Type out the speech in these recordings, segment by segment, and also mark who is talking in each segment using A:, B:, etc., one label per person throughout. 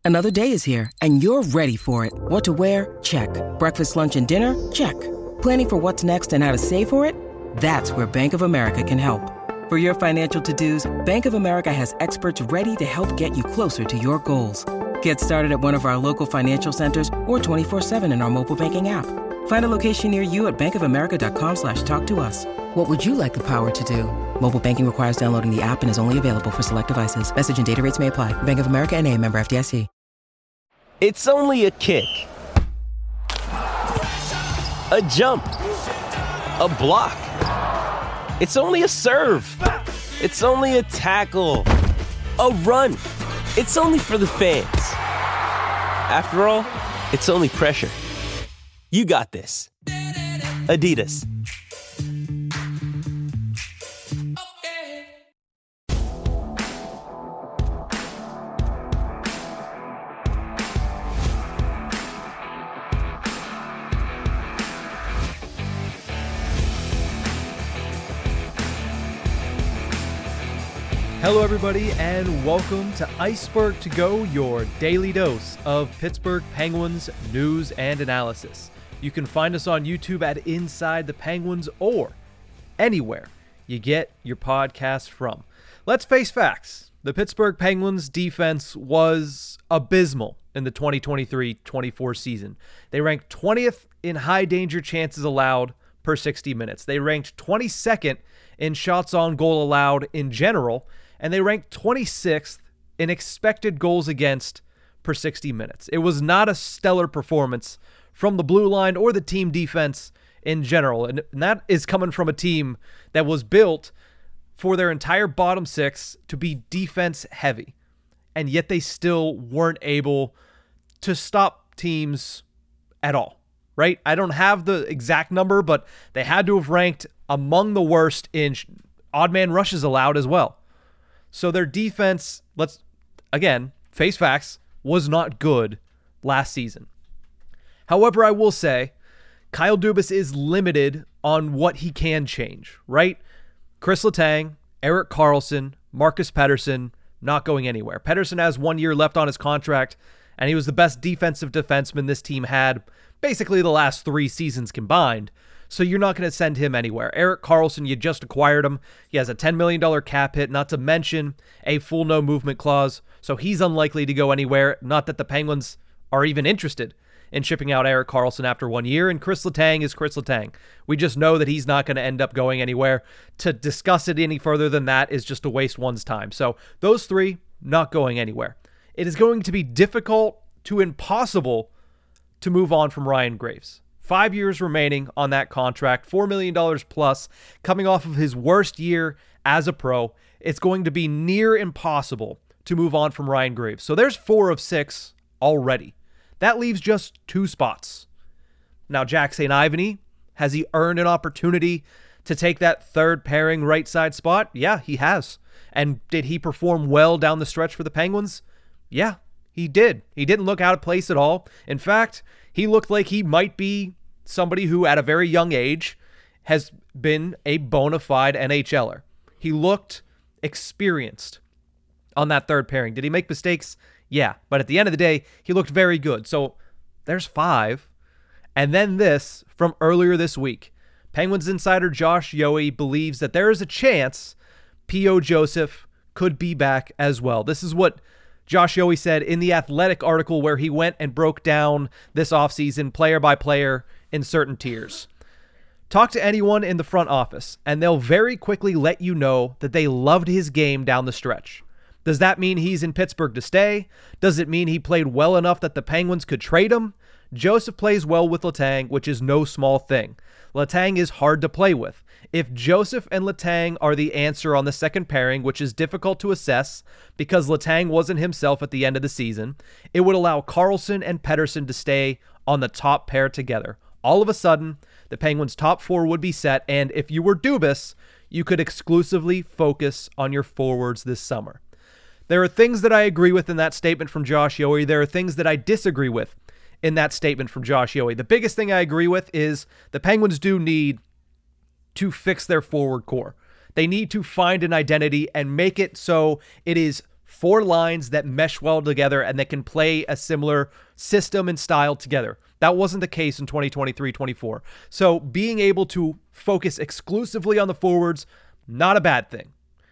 A: Another day is here, and you're ready for it. What to wear? Check. Breakfast, lunch, and dinner? Check. Planning for what's next and how to save for it? That's where Bank of America can help. For your financial to-dos, Bank of America has experts ready to help get you closer to your goals. Get started at one of our local financial centers or 24/7 in our mobile banking app. Find a location near you at bankofamerica.com/talktous. What would you like the power to do? Mobile banking requires downloading the app and is only available for select devices. Message and data rates may apply. Bank of America N.A., member FDIC.
B: It's only a kick, a jump, a block. It's only a serve. It's only a tackle, a run. It's only for the fans. After all, it's only pressure. You got this. Adidas.
C: Hello everybody and welcome to Iceberg to Go, your daily dose of Pittsburgh Penguins news and analysis. You can find us on YouTube at Inside the Penguins or anywhere you get your podcast from. Let's face facts. The Pittsburgh Penguins defense was abysmal in the 2023-24 season. They ranked 20th in high danger chances allowed per 60 minutes. They ranked 22nd in shots on goal allowed in general, and they ranked 26th in expected goals against per 60 minutes. It was not a stellar performance from the blue line or the team defense in general, and that is coming from a team that was built for their entire bottom six to be defense heavy, and yet they still weren't able to stop teams at all, right? I don't have the exact number, but they had to have ranked among the worst in odd man rushes allowed as well. So their defense, let's, again, face facts, was not good last season. However, I will say, Kyle Dubas is limited on what he can change, right? Chris Letang, Erik Karlsson, Marcus Pettersson, not going anywhere. Pettersson has 1 year left on his contract, and he was the best defensive defenseman this team had basically the last 3 seasons combined. So you're not going to send him anywhere. Erik Karlsson, you just acquired him. He has a $10 million cap hit, not to mention a full no movement clause. So he's unlikely to go anywhere. Not that the Penguins are even interested in shipping out Erik Karlsson after 1 year. And Chris Letang is Chris Letang. We just know that he's not going to end up going anywhere. To discuss it any further than that is just to waste one's time. So those 3 not going anywhere. It is going to be difficult to impossible to move on from Ryan Graves. 5 years remaining on that contract, $4 million plus, coming off of his worst year as a pro. It's going to be near impossible to move on from Ryan Graves. So there's 4 of 6 already. That leaves just 2 spots. Now, Jack St. Ivany, has he earned an opportunity to take that third pairing right side spot? Yeah, he has. And did he perform well down the stretch for the Penguins? Yeah, he did. He didn't look out of place at all. In fact, he looked like he might be somebody who at a very young age has been a bona fide NHLer. He looked experienced on that third pairing. Did he make mistakes? Yeah, but at the end of the day, he looked very good. So there's 5. And then this from earlier this week. Penguins insider Josh Yohe believes that there is a chance P.O. Joseph could be back as well. This is what Josh Yohe said in the Athletic article where he went and broke down this offseason player by player in certain tiers. Talk to anyone in the front office, and they'll very quickly let you know that they loved his game down the stretch. Does that mean he's in Pittsburgh to stay? Does it mean he played well enough that the Penguins could trade him? Joseph plays well with Letang, which is no small thing. Letang is hard to play with. If Joseph and Letang are the answer on the second pairing, which is difficult to assess because Letang wasn't himself at the end of the season, it would allow Karlsson and Pettersson to stay on the top pair together. All of a sudden, the Penguins' top 4 would be set, and if you were Dubas, you could exclusively focus on your forwards this summer. There are things that I agree with in that statement from Josh Yohe. There are things that I disagree with in that statement from Josh Yohe. The biggest thing I agree with is the Penguins do need to fix their forward core. They need to find an identity and make it so it is 4 lines that mesh well together and that can play a similar system and style together. That wasn't the case in 2023-24. So being able to focus exclusively on the forwards, not a bad thing.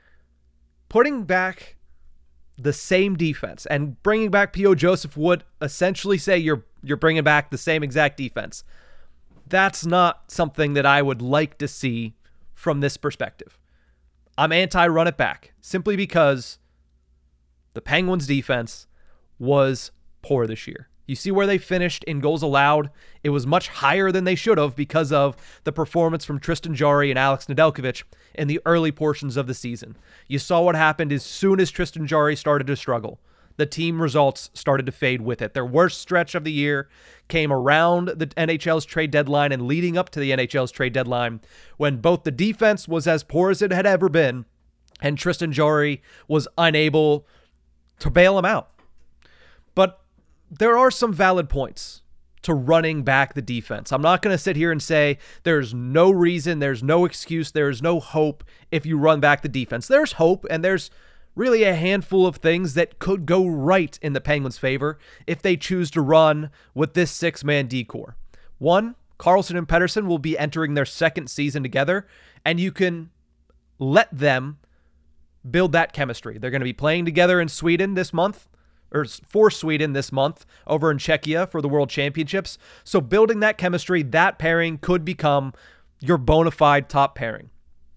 C: Putting back the same defense and bringing back P.O. Joseph would essentially say you're bringing back the same exact defense. That's not something that I would like to see from this perspective. I'm anti-run it back simply because the Penguins defense was poor this year. You see where they finished in goals allowed. It was much higher than they should have because of the performance from Tristan Jarry and Alex Nedeljkovic in the early portions of the season. You saw what happened as soon as Tristan Jarry started to struggle. The team results started to fade with it. Their worst stretch of the year came around the NHL's trade deadline and leading up to the NHL's trade deadline when both the defense was as poor as it had ever been and Tristan Jarry was unable to bail him out. But there are some valid points to running back the defense. I'm not going to sit here and say there's no reason, there's no excuse, there's no hope if you run back the defense. There's hope, and there's really a handful of things that could go right in the Penguins' favor if they choose to run with this 6-man D-core. One, Karlsson and Pettersson will be entering their second season together, and you can let them build that chemistry. They're going to be playing together in Sweden this month, or for Sweden this month, over in Czechia for the World Championships. So building that chemistry, that pairing could become your bona fide top pairing.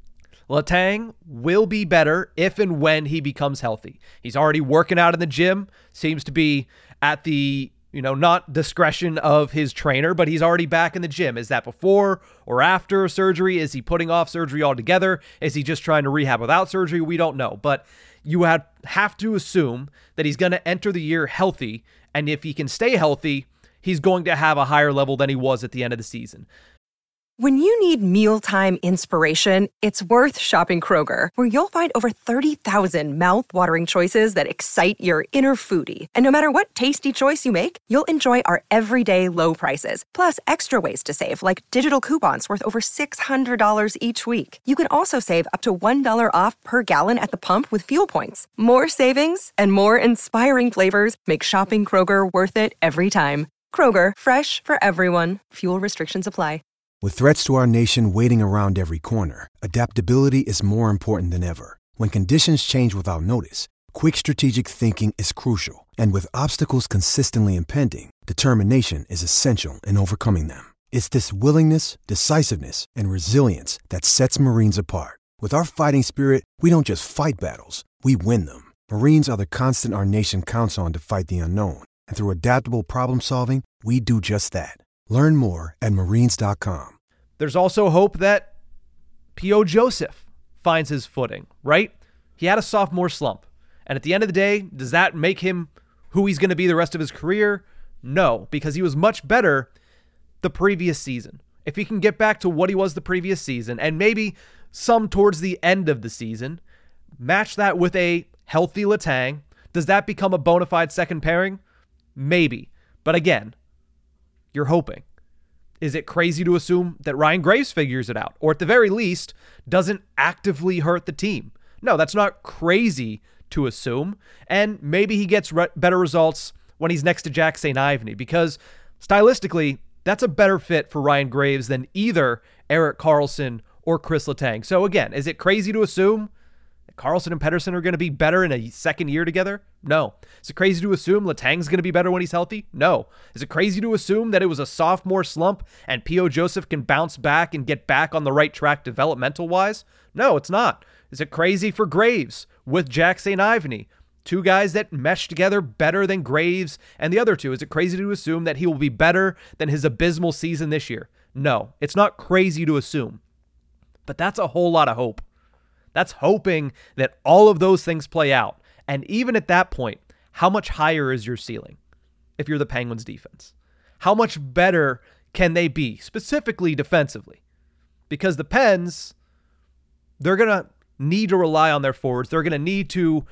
C: Letang will be better if and when he becomes healthy. He's already working out in the gym, seems to be at the, not discretion of his trainer, but he's already back in the gym. Is that before or after surgery? Is he putting off surgery altogether? Is he just trying to rehab without surgery? We don't know, but you have to assume that he's going to enter the year healthy, and if he can stay healthy, he's going to have a higher level than he was at the end of the season.
D: When you need mealtime inspiration, it's worth shopping Kroger, where you'll find over 30,000 mouth-watering choices that excite your inner foodie. And no matter what tasty choice you make, you'll enjoy our everyday low prices, plus extra ways to save, like digital coupons worth over $600 each week. You can also save up to $1 off per gallon at the pump with fuel points. More savings and more inspiring flavors make shopping Kroger worth it every time. Kroger, fresh for everyone. Fuel restrictions apply.
E: With threats to our nation waiting around every corner, adaptability is more important than ever. When conditions change without notice, quick strategic thinking is crucial. And with obstacles consistently impending, determination is essential in overcoming them. It's this willingness, decisiveness, and resilience that sets Marines apart. With our fighting spirit, we don't just fight battles, we win them. Marines are the constant our nation counts on to fight the unknown. And through adaptable problem solving, we do just that. Learn more at marines.com.
C: There's also hope that P.O. Joseph finds his footing, right? He had a sophomore slump. And at the end of the day, does that make him who he's going to be the rest of his career? No, because he was much better the previous season. If he can get back to what he was the previous season, and maybe some towards the end of the season, match that with a healthy Letang, does that become a bona fide second pairing? Maybe. But again, you're hoping. Is it crazy to assume that Ryan Graves figures it out, or at the very least, doesn't actively hurt the team? No, that's not crazy to assume. And maybe he gets better results when he's next to Jack St. Ivany, because stylistically, that's a better fit for Ryan Graves than either Erik Karlsson or Chris Letang. So again, is it crazy to assume that Karlsson and Pettersson are going to be better in a second year together? No. Is it crazy to assume Letang's going to be better when he's healthy? No. Is it crazy to assume that it was a sophomore slump and P.O. Joseph can bounce back and get back on the right track developmental-wise? No, it's not. Is it crazy for Graves with Jack St. Ivany? Two guys that mesh together better than Graves and the other two. Is it crazy to assume that he will be better than his abysmal season this year? No, it's not crazy to assume. But that's a whole lot of hope. That's hoping that all of those things play out. And even at that point, how much higher is your ceiling if you're the Penguins defense? How much better can they be, specifically defensively? Because the Pens, they're going to need to rely on their forwards. They're going to need to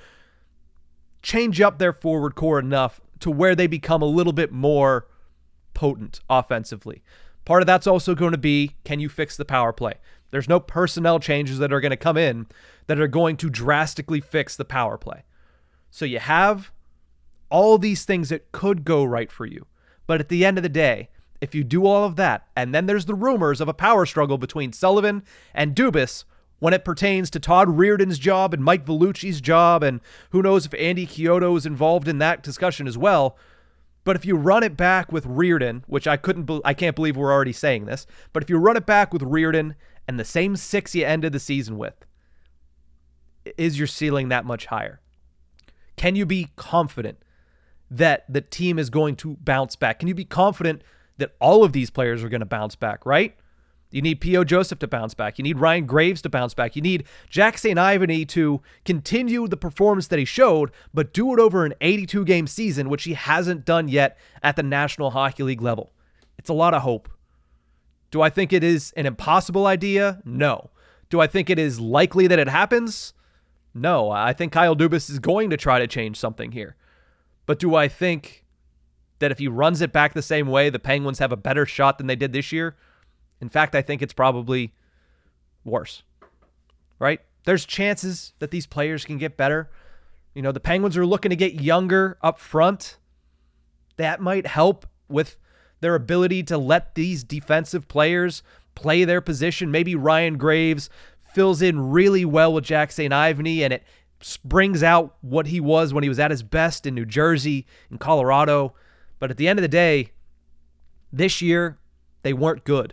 C: change up their forward core enough to where they become a little bit more potent offensively. Part of that's also going to be, can you fix the power play? There's no personnel changes that are going to come in that are going to drastically fix the power play. So you have all these things that could go right for you. But at the end of the day, if you do all of that, and then there's the rumors of a power struggle between Sullivan and Dubas when it pertains to Todd Reirden's job and Mike Vellucci's job, and who knows if Andy Chiodo is involved in that discussion as well. But if you run it back with Reirden, which I can't believe we're already saying this, but if you run it back with Reirden and the same 6 you ended the season with, is your ceiling that much higher? Can you be confident that the team is going to bounce back? Can you be confident that all of these players are going to bounce back, right? You need P.O. Joseph to bounce back. You need Ryan Graves to bounce back. You need Jack St. Ivany to continue the performance that he showed, but do it over an 82-game season, which he hasn't done yet at the National Hockey League level. It's a lot of hope. Do I think it is an impossible idea? No. Do I think it is likely that it happens? No. I think Kyle Dubas is going to try to change something here. But do I think that if he runs it back the same way, the Penguins have a better shot than they did this year? In fact, I think it's probably worse, right? There's chances that these players can get better. You know, the Penguins are looking to get younger up front. That might help with their ability to let these defensive players play their position. Maybe Ryan Graves fills in really well with Jack St. Ivany, and it brings out what he was when he was at his best in New Jersey, in Colorado. But at the end of the day, this year, they weren't good.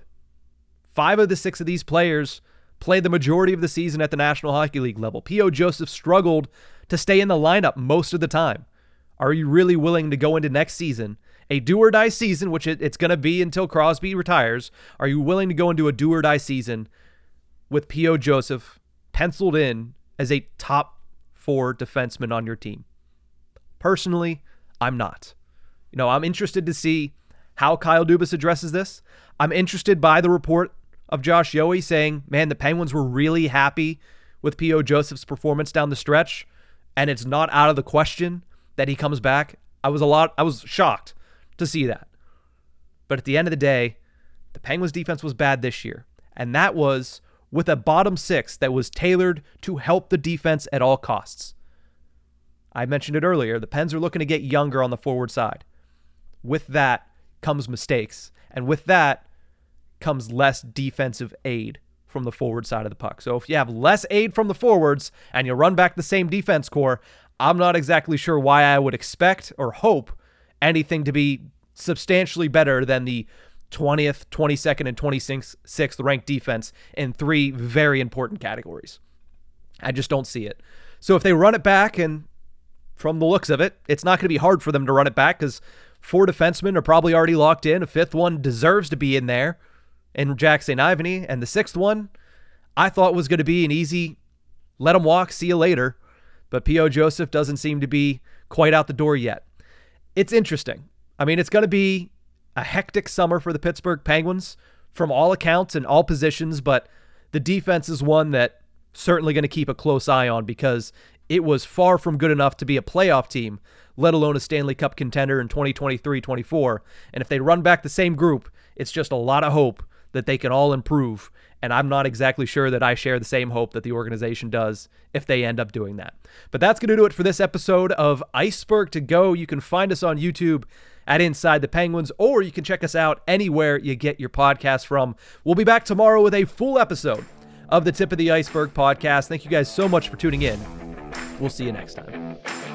C: 5 of the 6 of these players played the majority of the season at the National Hockey League level. P.O. Joseph struggled to stay in the lineup most of the time. Are you really willing to go into next season, a do-or-die season, which it's going to be until Crosby retires? Are you willing to go into a do-or-die season with P.O. Joseph penciled in as a top 4 defenseman on your team? Personally, I'm not. You know, I'm interested to see how Kyle Dubas addresses this. I'm interested by the report of Josh Yohe saying, man, the Penguins were really happy with P.O. Joseph's performance down the stretch, and it's not out of the question that he comes back. I was shocked to see that. But at the end of the day, the Penguins defense was bad this year, and that was with a bottom 6 that was tailored to help the defense at all costs. I mentioned it earlier, the Pens are looking to get younger on the forward side. With that comes mistakes, and with that comes less defensive aid from the forward side of the puck. So if you have less aid from the forwards and you run back the same defense core, I'm not exactly sure why I would expect or hope anything to be substantially better than the 20th, 22nd, and 26th ranked defense in 3 very important categories. I just don't see it. So if they run it back, and from the looks of it, it's not going to be hard for them to run it back because 4 defensemen are probably already locked in. A 5th one deserves to be in there in Jack St. Ivany. And the 6th one, I thought was going to be an easy, let him walk, see you later. But P.O. Joseph doesn't seem to be quite out the door yet. It's interesting. I mean, it's going to be a hectic summer for the Pittsburgh Penguins from all accounts and all positions, but the defense is one that certainly going to keep a close eye on because it was far from good enough to be a playoff team, let alone a Stanley Cup contender in 2023-24. And if they run back the same group, it's just a lot of hope that they can all improve. And I'm not exactly sure that I share the same hope that the organization does if they end up doing that. But that's going to do it for this episode of Iceberg to Go. You can find us on YouTube at Inside the Penguins, or you can check us out anywhere you get your podcasts from. We'll be back tomorrow with a full episode of the Tip of the Iceberg podcast. Thank you guys so much for tuning in. We'll see you next time.